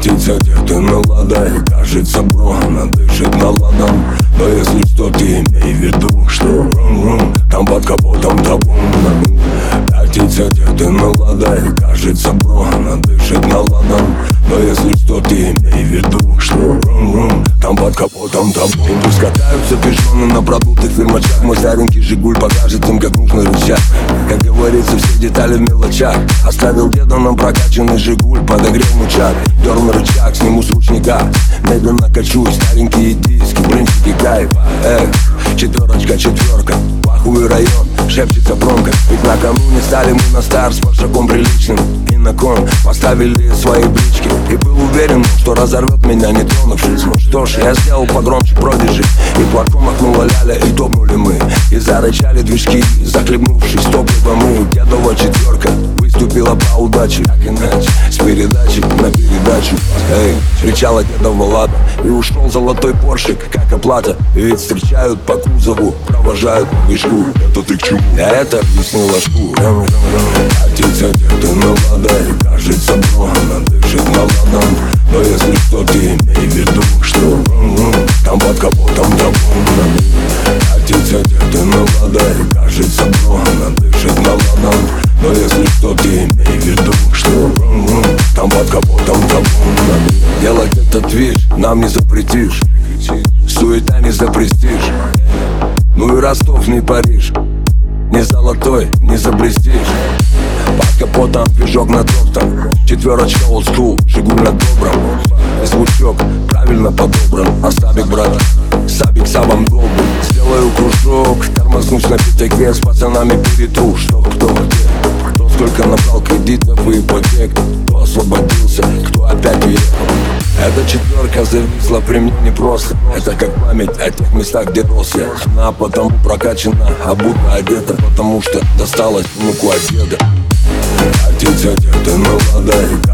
Катится где-то на ладай, кажется, бро, она дышит на ладан. Но если что, ты имей в виду, что там под капотом табун. Катится где-то на ладай, кажется, бро, она дышит на ладан. Но если что, ты имей в виду, что там под капотом табун. Пусть катаются пижоны на продутых фирмачах. Мой старенький Жигуль покажет им, как нужно рычать. Как говорится, все детали в мелочах. Оставил деда нам прокачанный Жигуль, подогрел мучак. Дерну рычаг, сниму с ручника. Медленно качусь, старенькие диски, блинчики кайфа. Четверочка, четверка, плохой район, шепчется промка. Ведь накануне стали мы на старт с паршаком приличным. И на кон поставили свои брички. И был уверен, что разорвет меня, не тронувшись. Ну что ж, я сделал погромче продижи. И платком махнула ляля, и топнули мы. И зарычали движки, захлебнувшись топливом мы. Дедова четверка выступила по удаче. Как иначе, с передачи на передачу. Кричала дедова лада. И ушел золотой поршик, как оплата. Ведь встречают по кузову, провожают вышку. Это ты к чему? Я это объяснил ложку. Катится где-то на ладай, кажется, бро, она дышит на ладан. Но если что, ты имей в виду, что там под капотом табун. Катится где-то на ладай, кажется, бро, она дышит на ладан. Но если что, ты имей в виду, что там под капотом табун. Делать этот движ нам не запретишь. Суета не за престиж. Ну и Ростов не Париж. Не золотой, не заблестишь. Под капотом движок на топтом. Четверочка old school, Жигуль на добром. Звучок правильно подобран. А Сабик, брат, Сабик сабом долбан. Сделаю кружок, тормознусь на пятаке. С пацанами перетру, что кто где. Кто сколько набрал кредитов и ипотек. Кто освободился, кто опять уехал. Эта четверка зависла при мне непросто. Это как память о тех местах, где рос я. Она потому прокачана, обута, одета. Потому что досталась внуку от деда. Катится где-то на ладай,